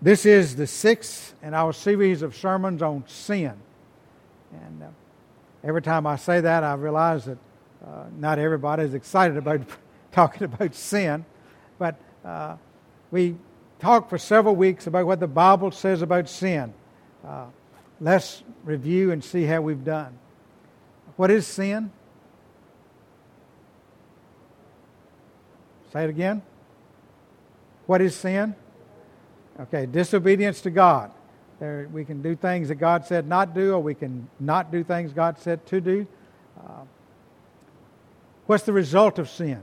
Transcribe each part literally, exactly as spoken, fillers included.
This is the sixth in our series of sermons on sin. And uh, every time I say that, I realize that uh, not everybody is excited about talking about sin. But uh, we talked for several weeks about what the Bible says about sin. Uh, let's review and see how we've done. What is sin? Say it again. What is sin? Okay, disobedience to God. There, we can do things that God said not do, or we can not do things God said to do. Uh, what's the result of sin?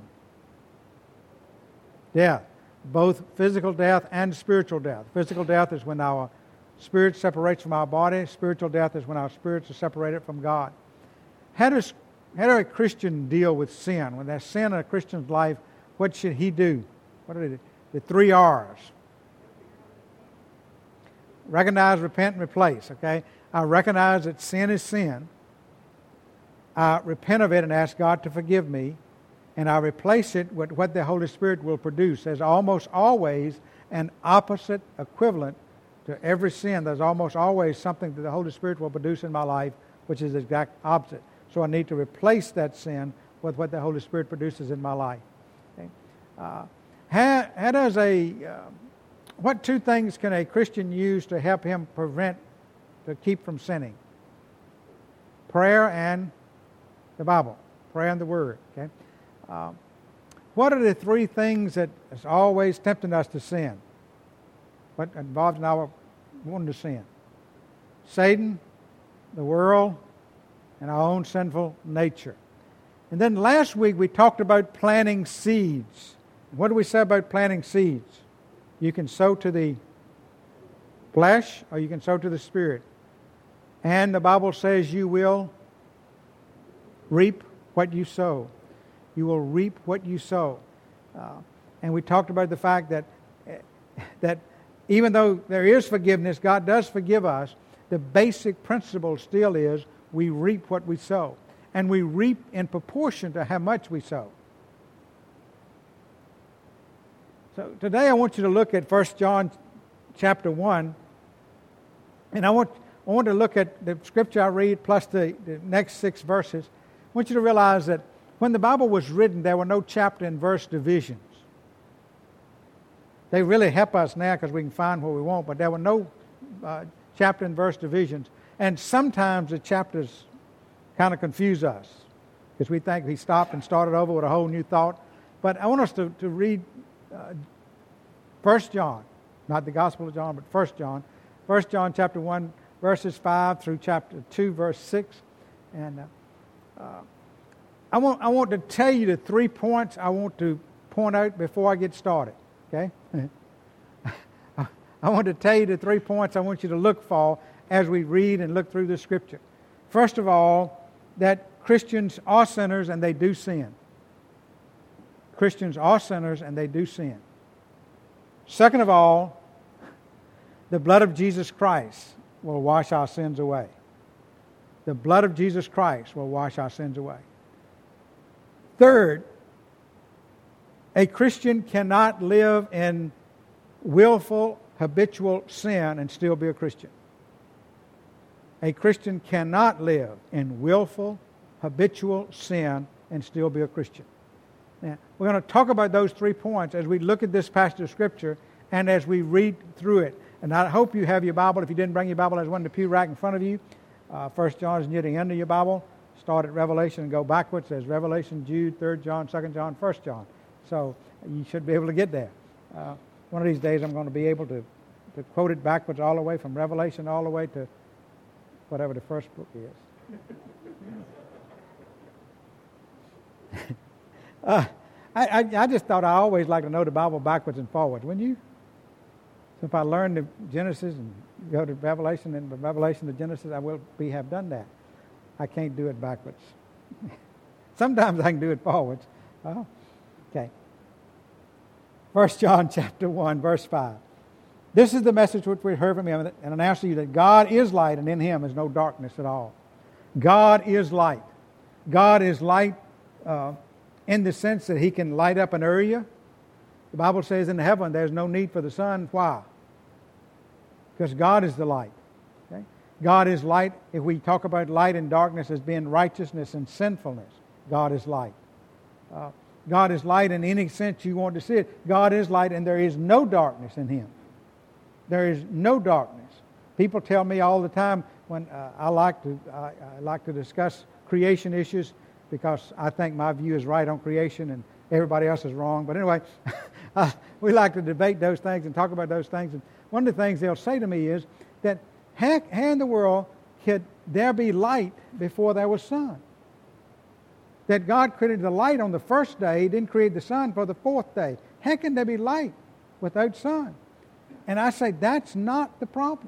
Death. Both physical death and spiritual death. Physical death is when our spirit separates from our body. Spiritual death is when our spirits are separated from God. How does how does a Christian deal with sin? When there's sin in a Christian's life, what should he do? What are the, the three R's? Recognize, repent, and replace. Okay, I recognize that sin is sin. I repent of it and ask God to forgive me, and I replace it with what the Holy Spirit will produce. There's almost always an opposite equivalent to every sin. There's almost always something that the Holy Spirit will produce in my life, which is the exact opposite. So I need to replace that sin with what the Holy Spirit produces in my life. Okay? Uh, how, how does a uh, What two things can a Christian use to help him prevent, to keep from sinning? Prayer and the Bible. Prayer and the Word. Okay. Um, what are the three things that is always tempting us to sin? What involves in our wanting to sin? Satan, the world, and our own sinful nature. And then last week we talked about planting seeds. What do we say about planting seeds? You can sow to the flesh or you can sow to the Spirit. And the Bible says you will reap what you sow. You will reap what you sow. Uh, and we talked about the fact that, that even though there is forgiveness, God does forgive us, the basic principle still is we reap what we sow. And we reap in proportion to how much we sow. So today I want you to look at First John chapter one, and I want I want to look at the scripture I read plus the, the next six verses. I want you to realize that when the Bible was written, there were no chapter and verse divisions. They really help us now because we can find what we want, but there were no uh, chapter and verse divisions. And sometimes the chapters kind of confuse us because we think he stopped and started over with a whole new thought. But I want us to, to read Uh, First John, not the Gospel of John, but First John. First John chapter one, verses five through chapter two, verse six. And uh, uh, I want I want to tell you the three points I want to point out before I get started. Okay? I want to tell you the three points I want you to look for as we read and look through the Scripture. First of all, that Christians are sinners and they do sin. Christians are sinners and they do sin. Second of all, the blood of Jesus Christ will wash our sins away. The blood of Jesus Christ will wash our sins away. Third, a Christian cannot live in willful, habitual sin and still be a Christian. A Christian cannot live in willful, habitual sin and still be a Christian. Now, we're going to talk about those three points as we look at this passage of Scripture and as we read through it. And I hope you have your Bible. If you didn't bring your Bible, there's one in the pew rack in front of you. Uh, First John is near the end of your Bible. Start at Revelation and go backwards. There's Revelation, Jude, Third John, Second John, First John. So you should be able to get there. Uh, one of these days I'm going to be able to, to quote it backwards all the way from Revelation all the way to whatever the first book is. Uh, I, I, I just thought I always like to know the Bible backwards and forwards, wouldn't you? So if I learn the Genesis and go to Revelation and from Revelation to Genesis, I will be have done that. I can't do it backwards. Sometimes I can do it forwards. Oh, okay. First John chapter one, verse five. This is the message which we heard from him, and announce to you that God is light, and in him is no darkness at all. God is light. God is light uh, in the sense that he can light up an area. The Bible says in heaven there's no need for the sun. Why? because God is the light. Okay? God is light. If we talk about light and darkness as being righteousness and sinfulness, God is light. Uh, God is light in any sense you want to see it. God is light, and there is no darkness in Him. There is no darkness. People tell me all the time when uh, I like to I, I like to discuss creation issues because I think my view is right on creation and everybody else is wrong. But anyway, uh, we like to debate those things and talk about those things. And one of the things they'll say to me is that how, how in the world could there be light before there was sun? That God created the light on the first day, He didn't create the sun for the fourth day. How can there be light without sun? And I say that's not the problem.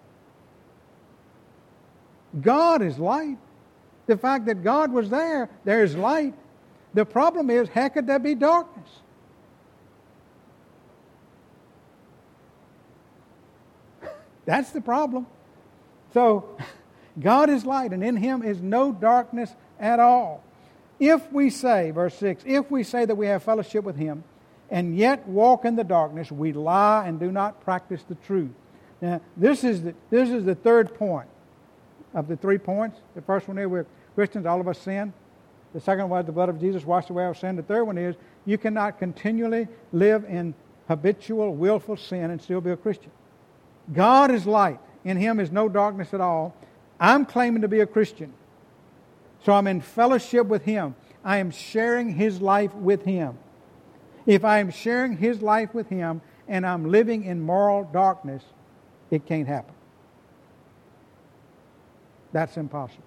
God is light. The fact that God was there, there is light. The problem is, how could there be darkness? That's the problem. So, God is light, and in Him is no darkness at all. If we say, verse six, if we say that we have fellowship with Him, and yet walk in the darkness, we lie and do not practice the truth. Now, this is the, this is the third point of the three points. The first one is we're Christians, all of us sin. The second one was the blood of Jesus washed away our sin. The third one is you cannot continually live in habitual, willful sin and still be a Christian. God is light. In Him is no darkness at all. I'm claiming to be a Christian. So I'm in fellowship with Him. I am sharing His life with Him. If I am sharing His life with Him and I'm living in moral darkness, it can't happen. That's impossible.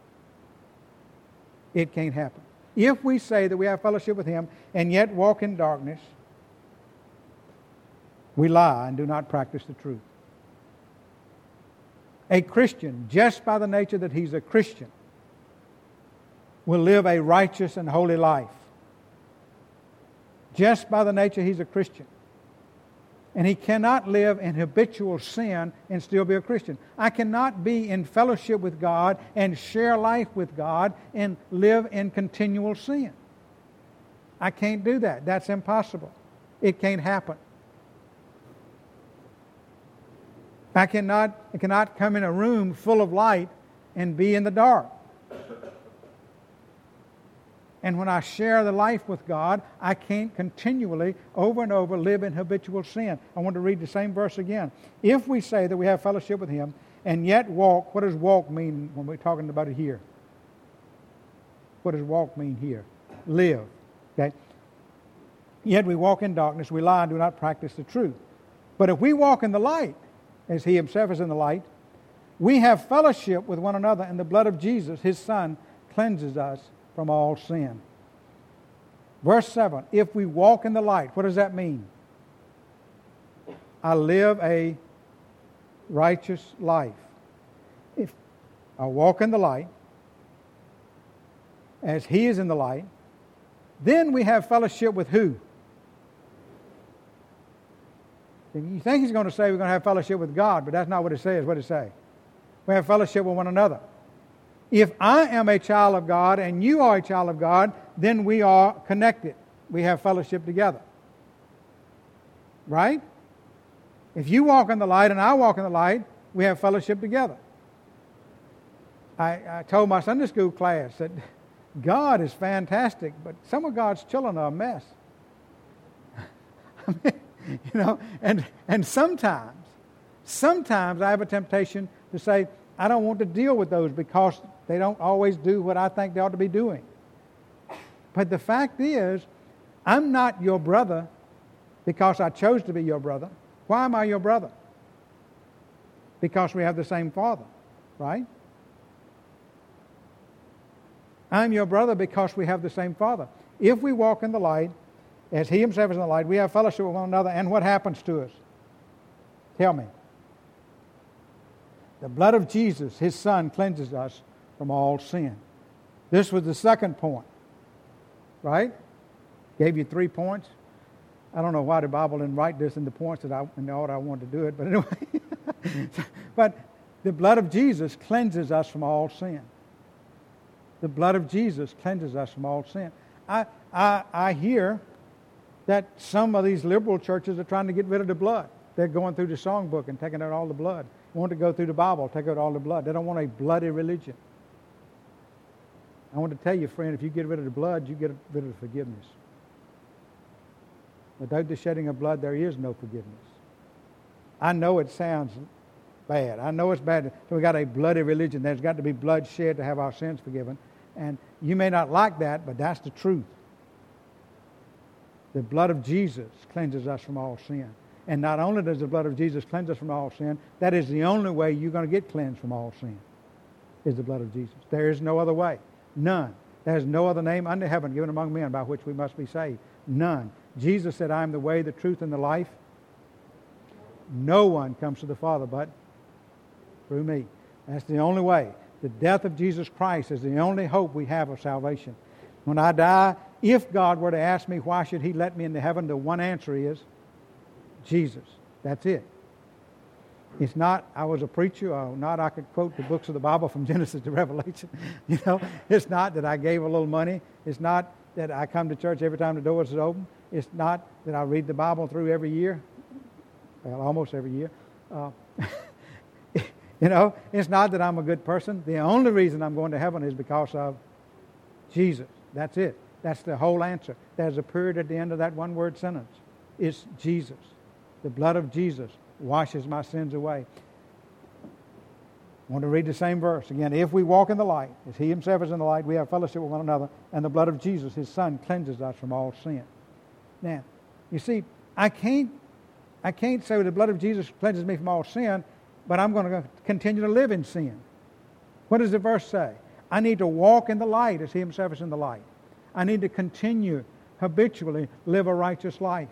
It can't happen. If we say that we have fellowship with Him and yet walk in darkness, we lie and do not practice the truth. A Christian, just by the nature that he's a Christian, will live a righteous and holy life. Just by the nature he's a Christian. And he cannot live in habitual sin and still be a Christian. I cannot be in fellowship with God and share life with God and live in continual sin. I can't do that. That's impossible. It can't happen. I cannot, I cannot come in a room full of light and be in the dark. And when I share the life with God, I can't continually, over and over, live in habitual sin. I want to read the same verse again. If we say that we have fellowship with Him, and yet walk, what does walk mean when we're talking about it here? What does walk mean here? Live. Okay? Yet we walk in darkness, we lie and do not practice the truth. But if we walk in the light, as He Himself is in the light, we have fellowship with one another, and the blood of Jesus, His Son, cleanses us from all sin. Verse seven, if we walk in the light, what does that mean? I live a righteous life. If I walk in the light, as He is in the light, then we have fellowship with who? You think He's going to say we're going to have fellowship with God, but that's not what it says. What does it say? We have fellowship with one another. If I am a child of God and you are a child of God, then we are connected. We have fellowship together. Right? If you walk in the light and I walk in the light, we have fellowship together. I, I told my Sunday school class that God is fantastic, but some of God's children are a mess. I mean, you know, and and sometimes, sometimes I have a temptation to say, I don't want to deal with those because they don't always do what I think they ought to be doing. But the fact is, I'm not your brother because I chose to be your brother. Why am I your brother? Because we have the same Father, right? I'm your brother because we have the same Father. If we walk in the light, as He Himself is in the light, we have fellowship with one another, and what happens to us? Tell me. The blood of Jesus, His Son, cleanses us from all sin. This was the second point, right? Gave you three points. I don't know why the Bible didn't write this in the points that I, in the order I wanted to do it, but anyway. But the blood of Jesus cleanses us from all sin. The blood of Jesus cleanses us from all sin. I, I, I hear that some of these liberal churches are trying to get rid of the blood. They're going through the songbook and taking out all the blood. Want to go through the Bible, take out all the blood. They don't want a bloody religion. I want to tell you, friend, if you get rid of the blood, you get rid of the forgiveness. Without the shedding of blood, there is no forgiveness. I know it sounds bad. I know it's bad. So we got a bloody religion. There's got to be blood shed to have our sins forgiven. And you may not like that, but that's the truth. The blood of Jesus cleanses us from all sin. And not only does the blood of Jesus cleanse us from all sin, that is the only way you're going to get cleansed from all sin, is the blood of Jesus. There is no other way. None. There is no other name under heaven given among men by which we must be saved. None. Jesus said, I am the way, the truth, and the life. No one comes to the Father but through me. That's the only way. The death of Jesus Christ is the only hope we have of salvation. When I die, if God were to ask me why should He let me into heaven, the one answer is Jesus. That's it. It's not I was a preacher, or not I could quote the books of the Bible from Genesis to Revelation. You know, it's not that I gave a little money. It's not that I come to church every time the doors is open. It's not that I read the Bible through every year. Well, almost every year. Uh, you know, it's not that I'm a good person. The only reason I'm going to heaven is because of Jesus. That's it. That's the whole answer. There's a period at the end of that one-word sentence. It's Jesus. The blood of Jesus washes my sins away. I want to read the same verse again. If we walk in the light, as He Himself is in the light, we have fellowship with one another, and the blood of Jesus, His Son, cleanses us from all sin. Now, you see, I can't, I can't say the blood of Jesus cleanses me from all sin, but I'm going to continue to live in sin. What does the verse say? I need to walk in the light as He Himself is in the light. I need to continue habitually live a righteous life.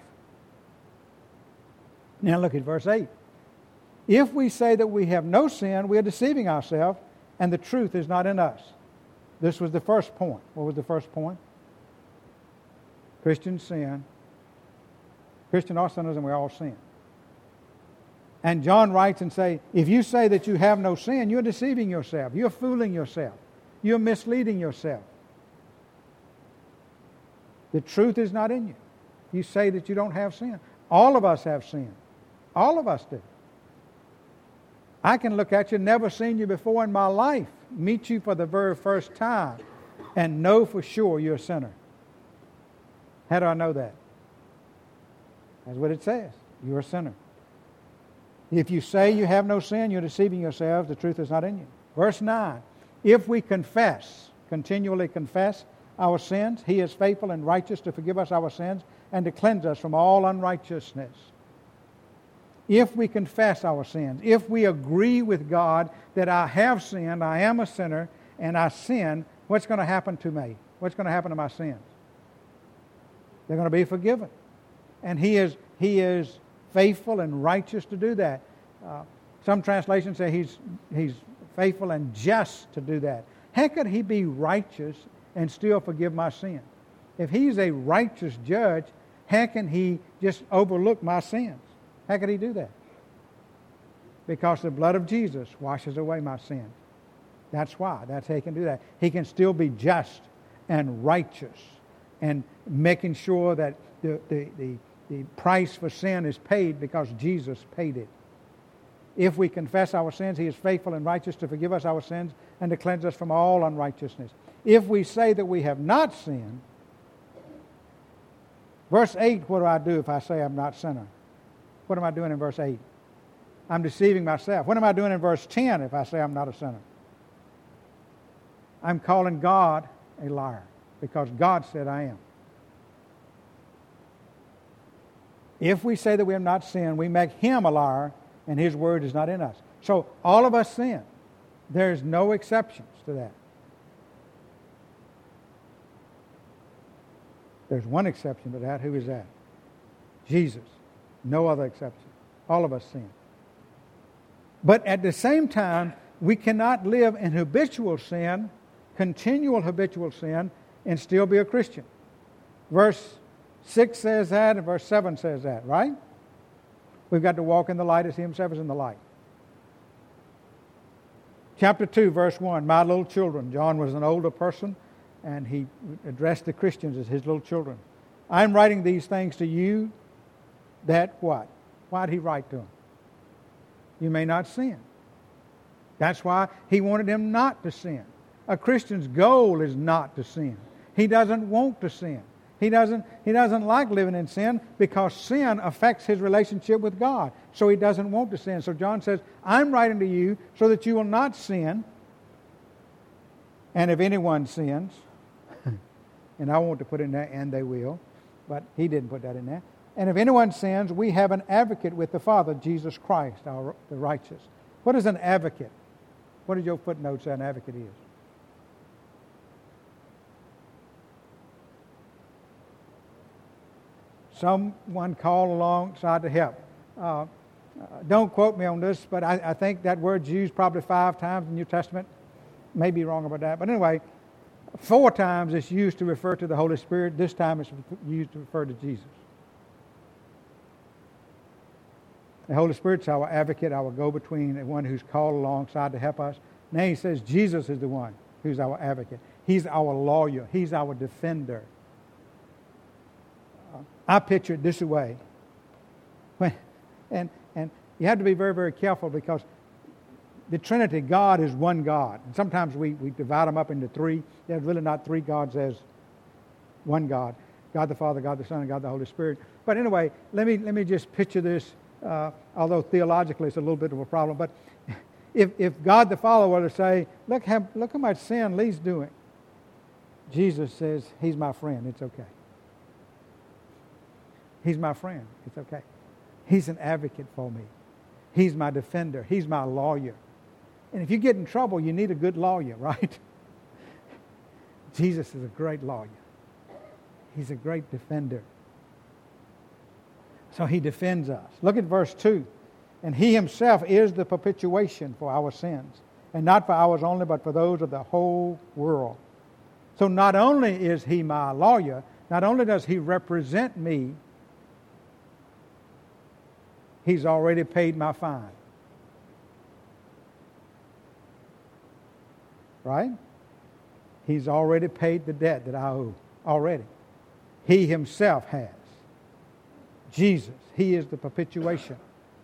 Now look at verse eight. If we say that we have no sin, we are deceiving ourselves, and the truth is not in us. This was the first point. What was the first point? Christians sin. Christians are sinners, and we all sin. And John writes and say, if you say that you have no sin, you're deceiving yourself. You're fooling yourself. You're misleading yourself. The truth is not in you. You say that you don't have sin. All of us have sin. All of us do. I can look at you, never seen you before in my life, meet you for the very first time, and know for sure you're a sinner. How do I know that? That's what it says. You're a sinner. If you say you have no sin, you're deceiving yourselves. The truth is not in you. Verse nine. If we confess, continually confess our sins, He is faithful and righteous to forgive us our sins and to cleanse us from all unrighteousness. If we confess our sins, if we agree with God that I have sinned, I am a sinner, and I sin, what's going to happen to me? What's going to happen to my sins? They're going to be forgiven. And He is He is faithful and righteous to do that. Uh, some translations say He's He's faithful and just to do that. How could He be righteous and still forgive my sin? If He's a righteous judge, how can He just overlook my sins? How could He do that? Because the blood of Jesus washes away my sins. That's why. That's how He can do that. He can still be just and righteous and making sure that the, the, the, the price for sin is paid because Jesus paid it. If we confess our sins, He is faithful and righteous to forgive us our sins and to cleanse us from all unrighteousness. If we say that we have not sinned, verse eight, what do I do if I say I'm not a sinner? What am I doing in verse eight? I'm deceiving myself. What am I doing in verse ten if I say I'm not a sinner? I'm calling God a liar because God said I am. If we say that we have not sinned, we make Him a liar and His word is not in us. So all of us sin. There's no exceptions to that. There's one exception to that. Who is that? Jesus. No other exception. All of us sin. But at the same time, we cannot live in habitual sin, continual habitual sin, and still be a Christian. Verse six says that, and verse seven says that, right? We've got to walk in the light as He Himself is in the light. Chapter two, verse one, my little children. John was an older person, and he addressed the Christians as his little children. I'm writing these things to you that what? Why did he write to them? You may not sin. That's why he wanted them not to sin. A Christian's goal is not to sin. He doesn't want to sin. He doesn't, he doesn't like living in sin because sin affects his relationship with God. So he doesn't want to sin. So John says, I'm writing to you so that you will not sin. And if anyone sins, and I want to put in there, and they will, but he didn't put that in there. And if anyone sins, we have an advocate with the Father, Jesus Christ, our, the righteous. What is an advocate? What did your footnote say an advocate is? Someone called alongside to help. Uh, uh, don't quote me on this, but I, I think that word's used probably five times in the New Testament. May be wrong about that. But anyway, four times it's used to refer to the Holy Spirit. This time it's used to refer to Jesus. The Holy Spirit's our advocate, our go-between, the one who's called alongside to help us. Now he says Jesus is the one who's our advocate. He's our lawyer. He's our defender. I picture it this way. When, and, and you have to be very, very careful because the Trinity, God is one God. And sometimes we, we divide them up into three. There's really not three gods, there's one God. God the Father, God the Son, and God the Holy Spirit. But anyway, let me let me just picture this, uh, although theologically it's a little bit of a problem. But if, if God the Father were to say, look how, look how much sin Lee's doing. Jesus says, he's my friend, it's okay. He's my friend. It's okay. He's an advocate for me. He's my defender. He's my lawyer. And if you get in trouble, you need a good lawyer, right? Jesus is a great lawyer. He's a great defender. So he defends us. Look at verse two. And he himself is the propitiation for our sins, and not for ours only, but for those of the whole world. So not only is he my lawyer, not only does he represent me, he's already paid my fine. Right? He's already paid the debt that I owe. Already. He himself has. Jesus. He is the propitiation.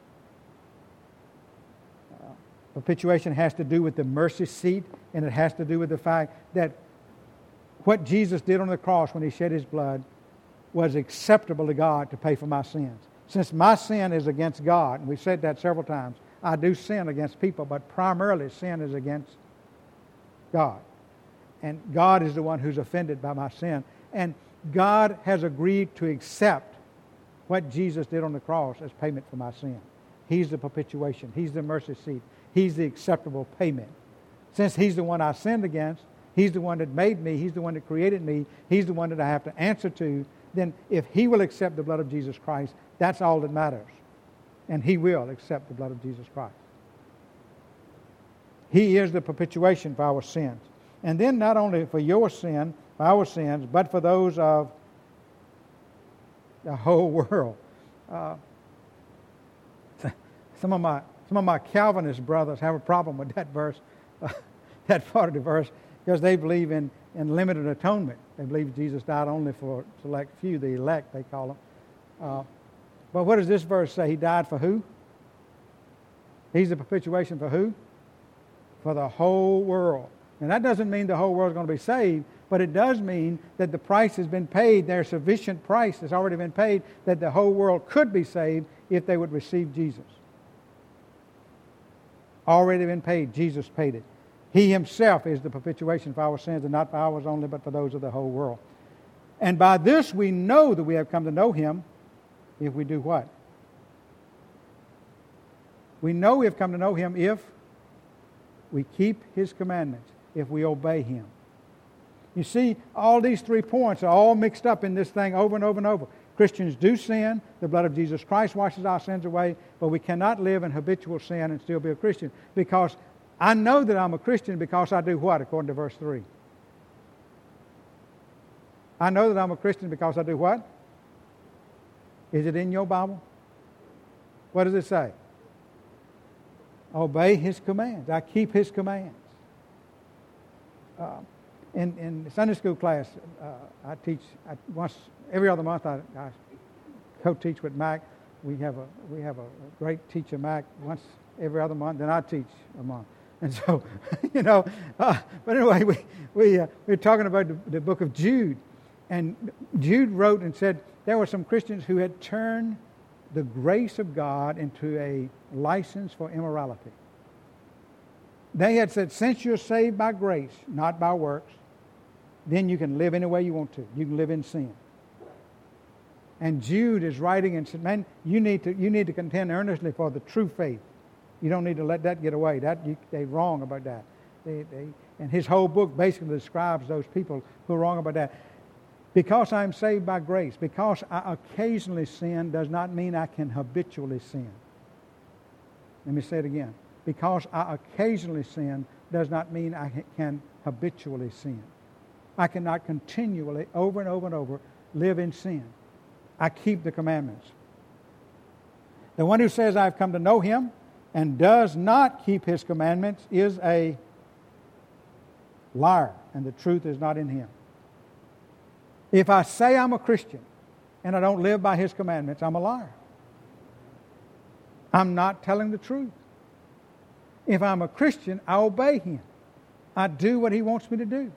Uh, propitiation has to do with the mercy seat, and it has to do with the fact that what Jesus did on the cross when he shed his blood was acceptable to God to pay for my sins. Since my sin is against God, and we've said that several times, I do sin against people, but primarily sin is against God. And God is the one who's offended by my sin. And God has agreed to accept what Jesus did on the cross as payment for my sin. He's the propitiation. He's the mercy seat. He's the acceptable payment. Since he's the one I sinned against, he's the one that made me, he's the one that created me, he's the one that I have to answer to, then if he will accept the blood of Jesus Christ, that's all that matters. And he will accept the blood of Jesus Christ. He is the propitiation for our sins. And then not only for your sin, for our sins, but for those of the whole world. Uh, some of my some of my Calvinist brothers have a problem with that verse, uh, that part of the verse, because they believe in, in limited atonement. They believe Jesus died only for select few, the elect, they call them. Uh, but what does this verse say? He died for who? He's the propitiation for who? For the whole world. And that doesn't mean the whole world is going to be saved, but it does mean that the price has been paid. There's sufficient price that's already been paid that the whole world could be saved if they would receive Jesus. Already been paid. Jesus paid it. He himself is the propitiation for our sins, and not for ours only, but for those of the whole world. And by this we know that we have come to know him if we do what? We know we have come to know him if we keep his commandments, if we obey him. You see, all these three points are all mixed up in this thing over and over and over. Christians do sin. The blood of Jesus Christ washes our sins away, but we cannot live in habitual sin and still be a Christian, because I know that I'm a Christian because I do what, according to verse three? I know that I'm a Christian because I do what? Is it in your Bible? What does it say? Obey his commands. I keep his commands. Uh, in, in Sunday school class, uh, I teach I, once every other month. I, I co-teach with Mac we have a we have a great teacher, Mac, once every other month. Then I teach a month, and so you know. Uh, but anyway, we we uh, we're talking about the, the book of Jude, and Jude wrote and said there were some Christians who had turned the grace of God into a license for immorality. They had said, since you're saved by grace, not by works, then you can live any way you want to. You can live in sin. And Jude is writing and said, man, you need to you need to contend earnestly for the true faith. You don't need to let that get away. That you, they're wrong about that. They, they, and his whole book basically describes those people who are wrong about that. Because I'm saved by grace, because I occasionally sin, does not mean I can habitually sin. Let me say it again. Because I occasionally sin does not mean I can habitually sin. I cannot continually, over and over and over, live in sin. I keep the commandments. The one who says I've come to know him and does not keep his commandments is a liar, and the truth is not in him. If I say I'm a Christian and I don't live by his commandments, I'm a liar. I'm not telling the truth. If I'm a Christian, I obey him. I do what he wants me to do.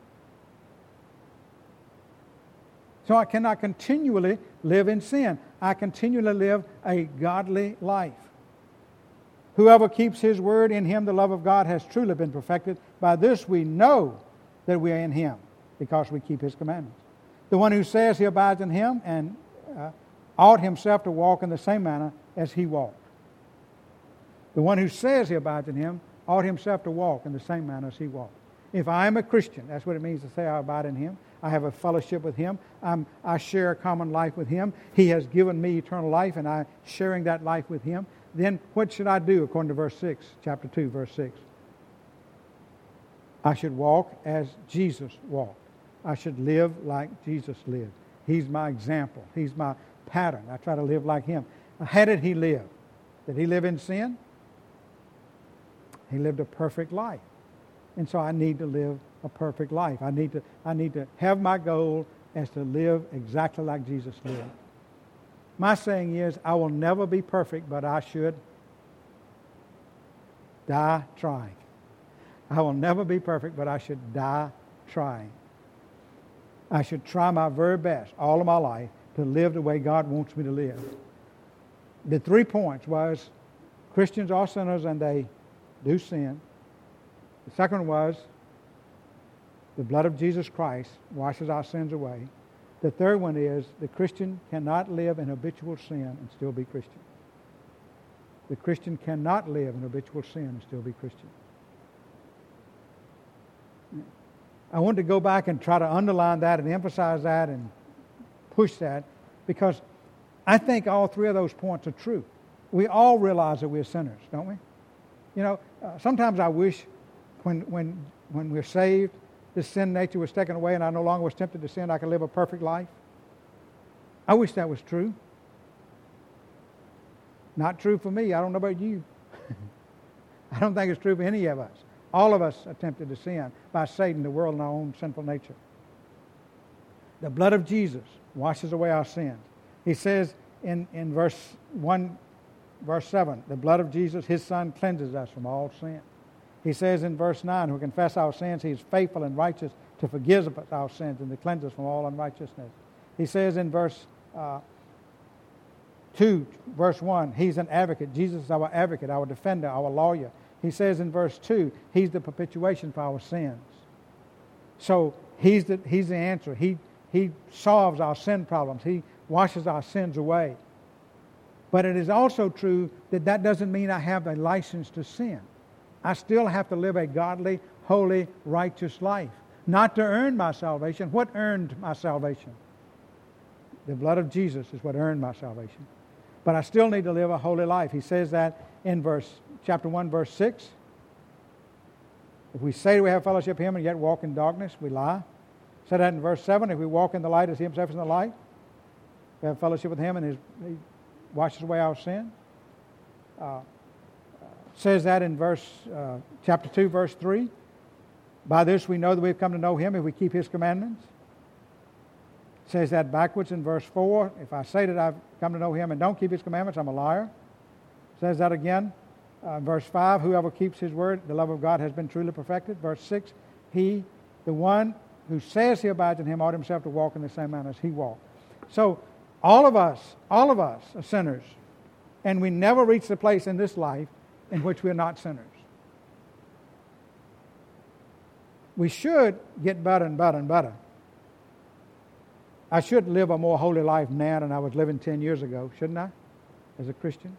So I cannot continually live in sin. I continually live a godly life. Whoever keeps his word, in him the love of God has truly been perfected. By this we know that we are in him, because we keep his commandments. The one who says he abides in him and uh, ought himself to walk in the same manner as he walked. The one who says he abides in him ought himself to walk in the same manner as he walked. If I am a Christian, that's what it means to say I abide in him. I have a fellowship with him. I'm, I share a common life with him. He has given me eternal life, and I'm sharing that life with him. Then what should I do according to verse six, chapter two, verse six? I should walk as Jesus walked. I should live like Jesus lived. He's my example. He's my pattern. I try to live like him. How did he live? Did he live in sin? He lived a perfect life. And so I need to live a perfect life. I need to, I need to have my goal as to live exactly like Jesus lived. My saying is, I will never be perfect, but I should die trying. I will never be perfect, but I should die trying. I should try my very best all of my life to live the way God wants me to live. The three points was Christians are sinners and they do sin. The second was the blood of Jesus Christ washes our sins away. The third one is the Christian cannot live in habitual sin and still be Christian. The Christian cannot live in habitual sin and still be Christian. I want to go back and try to underline that and emphasize that and push that, because I think all three of those points are true. We all realize that we're sinners, don't we? You know, uh, sometimes I wish when when when we're saved, this sin nature was taken away and I no longer was tempted to sin, I could live a perfect life. I wish that was true. Not true for me. I don't know about you. I don't think it's true for any of us. All of us are tempted to sin by Satan, the world, and our own sinful nature. The blood of Jesus washes away our sins. He says in, in verse one, verse seven, the blood of Jesus, his Son, cleanses us from all sin. He says in verse nine, who confess our sins, he is faithful and righteous to forgive us our sins and to cleanse us from all unrighteousness. He says in verse uh, two, verse one, he's an advocate. Jesus is our advocate, our defender, our lawyer. He says in verse two, he's the propitiation for our sins. So he's the, he's the answer. He, he solves our sin problems. He washes our sins away. But it is also true that that doesn't mean I have a license to sin. I still have to live a godly, holy, righteous life. Not to earn my salvation. What earned my salvation? The blood of Jesus is what earned my salvation. But I still need to live a holy life. He says that in verse chapter one, verse six. If we say we have fellowship with him and yet walk in darkness, we lie. Said that in verse seven. If we walk in the light as he himself is in the light, we have fellowship with him and his, he washes away our sin. Uh, says that in verse uh, chapter two, verse three. By this we know that we have come to know him if we keep his commandments. says that backwards in verse four. If I say that I've come to know him and don't keep his commandments, I'm a liar. Says that again. Uh, verse five, whoever keeps his word, the love of God has been truly perfected. Verse six, he, the one who says he abides in him, ought himself to walk in the same manner as he walked. So all of us, all of us are sinners. And we never reach the place in this life in which we are not sinners. We should get better and better and better. I should live a more holy life now than I was living ten years ago, shouldn't I, as a Christian?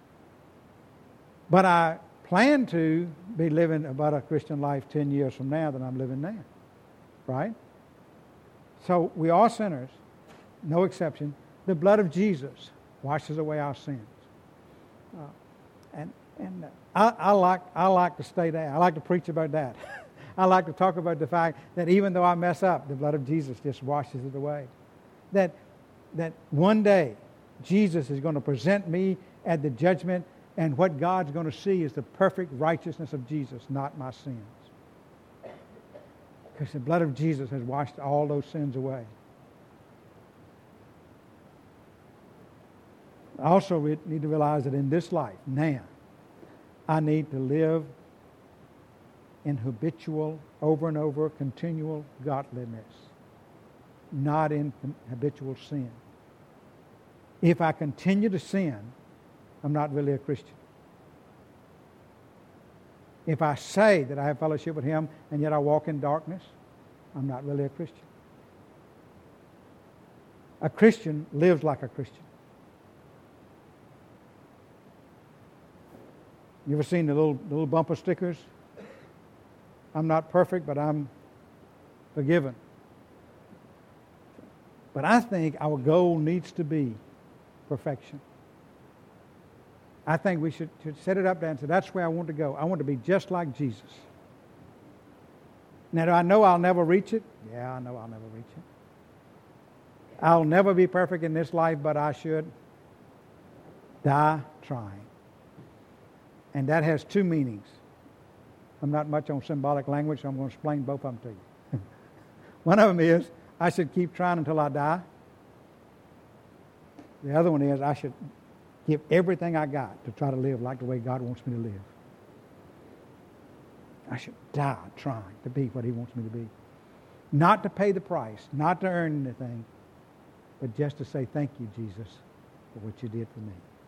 But I plan to be living a better Christian life ten years from now than I'm living now, right? So we are sinners, no exception. The blood of Jesus washes away our sins. Uh, and and I, I like I like to stay there. I like to preach about that. I like to talk about the fact that even though I mess up, the blood of Jesus just washes it away. That that one day Jesus is going to present me at the judgment, and what God's going to see is the perfect righteousness of Jesus, not my sins. Because the blood of Jesus has washed all those sins away. I also need to realize that in this life, now, I need to live in habitual, over and over, continual godliness, not in habitual sin. If I continue to sin, I'm not really a Christian. If I say that I have fellowship with him and yet I walk in darkness, I'm not really a Christian. A Christian lives like a Christian. You ever seen the little, the little bumper stickers? I'm not perfect, but I'm forgiven. But I think our goal needs to be perfection. I think we should, should set it up there and say, that's where I want to go. I want to be just like Jesus. Now, do I know I'll never reach it? Yeah, I know I'll never reach it. I'll never be perfect in this life, but I should die trying. And that has two meanings. I'm not much on symbolic language, so I'm going to explain both of them to you. One of them is, I should keep trying until I die. The other one is, I should give everything I got to try to live like the way God wants me to live. I should die trying to be what he wants me to be. Not to pay the price, not to earn anything, but just to say thank you, Jesus, for what you did for me.